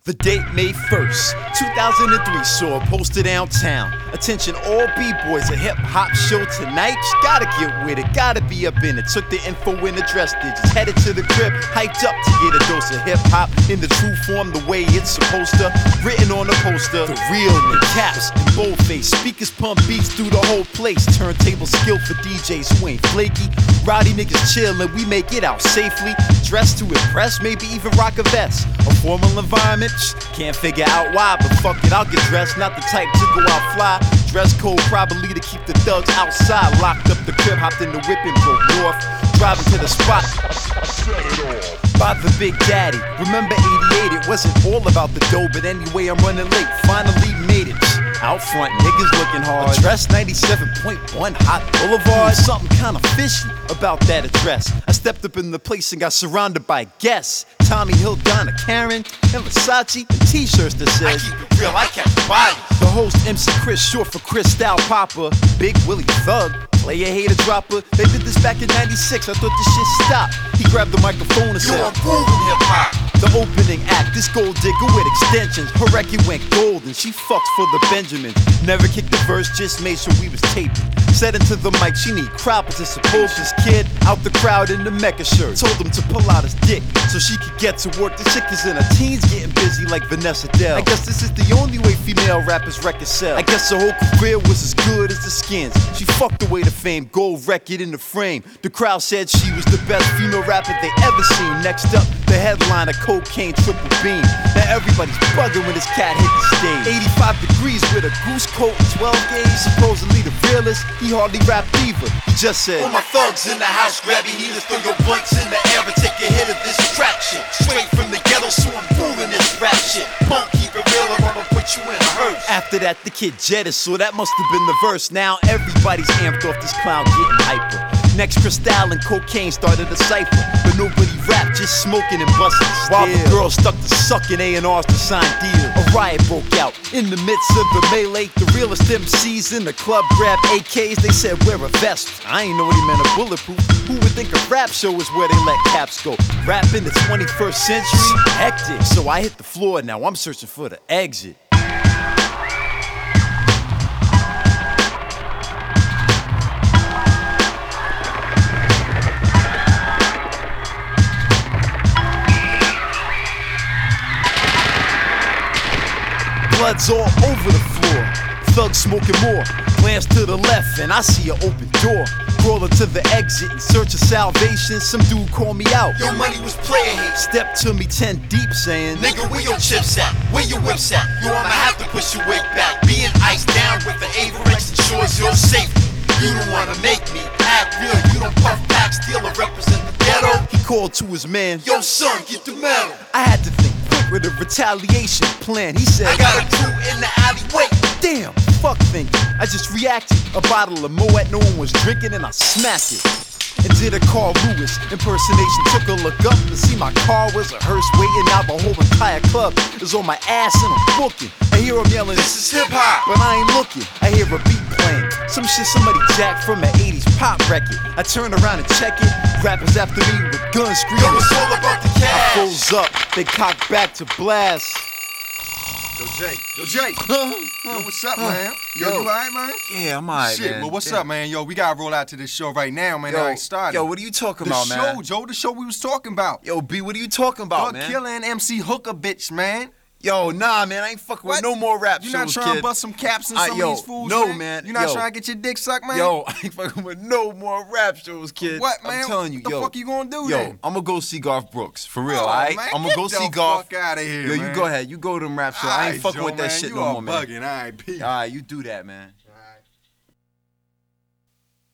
The date, May 1st, 2003, saw a poster downtown. Attention all B-boys, a hip-hop show tonight. Gotta get with it, gotta be up in it. Took the info and address digits, headed to the crib, hyped up to get a dose of hip-hop in the true form, the way it's supposed to. Written on the poster, the real in caps and boldface. Speakers pump beats through the whole place. Turntable skill for DJs who ain't flaky. Rowdy niggas chillin', we make it out safely. Dressed to impress, maybe even rock a vest. A formal environment, can't figure out why, but fuck it, I'll get dressed. Not the type to go out fly. Dress code probably to keep the thugs outside. Locked up the crib, hopped in the whip and broke north. Driving to the spot, by the Big Daddy. Remember 88, it wasn't all about the dough, but anyway, I'm running late. Finally made it. Out front, niggas looking hard. Address 97.1 Hot Boulevard. Something kinda fishy about that address. I stepped up in the place and got surrounded by guests. Tommy Hill, Donna Karen, and Versace, and t-shirts that says, I keep it real, I catch the body. The host, MC Chris, short for Chris Style Popper. Big Willie Thug, player hater dropper. They did this back in 96, I thought this shit stopped. He grabbed the microphone and said, I'm proving hip-hop. The opening act, this gold digger with extensions. Her record went gold and she fucked for the Benjamins. Never kicked the verse, just made sure we was taping. Said into the mic, she need crowd participation. This kid out the crowd in the Mecca shirt. Told him to pull out his dick so she could get to work. The chick is in her teens getting busy like Vanessa Dell. I guess this is the only way female rappers records sell. I guess her whole career was as good as the Skins. She fucked away to fame, gold record in the frame. The crowd said she was the best female rapper they ever seen. Next up, the headliner, Cocaine Triple Beam. Now everybody's bugging when this cat hit the stage. 85 degrees with a goose coat and 12 gauge. Supposedly the realest, he hardly rapped either. He just said, all my thugs in the house, grab your heaters, throw your blunts in the air and take a hit of this trap shit. Straight from the ghetto, so I'm fooling this rap shit. Punk, keep it real or I'ma put you in a hearse. After that, the kid jetted, so that must have been the verse. Now everybody's amped off this clown getting hyper. Next, Cristal and Cocaine started a cipher, but nobody rapped, just smoking and busting still. While the girls stuck to sucking A&Rs to sign deals. A riot broke out in the midst of the melee. The realest MCs in the club grabbed AKs. They said wear a vest. I ain't know what he meant, a bulletproof. Who would think a rap show is where they let caps go? Rap in the 21st century? Hectic. So I hit the floor, now I'm searching for the exit. Blood's all over the floor. Thugs smoking more. Glance to the left and I see an open door. Crawling to the exit in search of salvation. Some dude called me out. Your money was player hate. Step to me 10 deep saying, nigga, where your chips at? Where your whips at? Yo, I'ma have to push your weight back. Being iced down with the Averex ensures your safety. You don't wanna make me act real. You don't puff pack, steal or represent the ghetto. He called to his man, yo son, get the medal. I had to think with a retaliation plan. He said, I got a crew in the alleyway. Damn, fuck thinking. I just reacted. A bottle of Moet no one was drinking and I smacked it. And did a Carl Lewis impersonation. Took a look up and see my car was a hearse waiting out. The whole entire club is on my ass and I'm booking. I hear him yelling, this is hip hop, but I ain't looking. I hear a beat playing, some shit somebody jacked from an 80s pop record. I turn around and check it. Rappers after me with guns screaming. Yo, it's all about the cash. I froze up, they cocked back to blast. Yo, Jay. Yo, what's up, man? Yo, you alright, man? Yeah, I'm alright, Shit, man. well, what's up, man? Yo, we gotta roll out to this show right now, man. I ain't started. Yo, what are you talking about, man? The show, Joe, the show we was talking about. Yo, B, what are you talking about, man? Killer and MC Hooker, bitch, man. Yo, nah, man, I ain't fucking with no more rap shows, You not trying to bust some caps in some of these fools, no, man. You not trying to get your dick sucked, man? Yo, I ain't fucking with no more rap shows, kid. What, man? I'm telling you, what the fuck you gonna do, yo, then? I'm gonna go see Garth Brooks, for real, alright? I'm gonna go see Garth. Get the fuck out of here, Yo, man. you go ahead. You go to them rap shows. I ain't fucking with that shit no more, man. Bugging. All right, peace. All right, you do that, man.